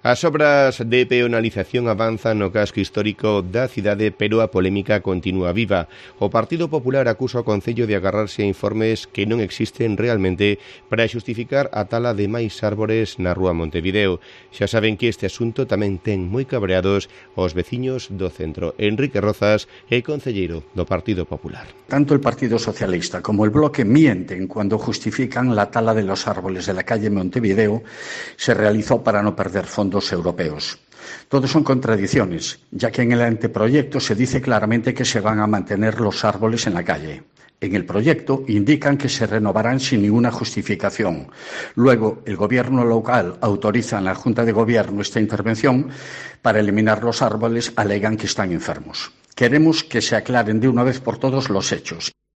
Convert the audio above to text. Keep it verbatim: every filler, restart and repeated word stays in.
As obras de peonalización avanzan no casco histórico da cidade, pero a polémica continúa viva. O Partido Popular acusa o Concello de agarrarse a informes que non existen realmente para xustificar a tala de máis árbores na rúa Montevideo. Xa saben que este asunto tamén ten moi cabreados os veciños do centro. Enrique Rozas é concelleiro do Partido Popular. Tanto el Partido Socialista como el Bloque mienten cuando justifican la tala de los árboles de la calle Montevideo se realizó para no perder fondos europeos. Todo son contradicciones, ya que en el anteproyecto se dice claramente que se van a mantener los árboles en la calle. En el proyecto indican que se renovarán sin ninguna justificación. Luego, el Gobierno local autoriza en la Junta de Gobierno esta intervención para eliminar los árboles, alegan que están enfermos. Queremos que se aclaren de una vez por todas los hechos.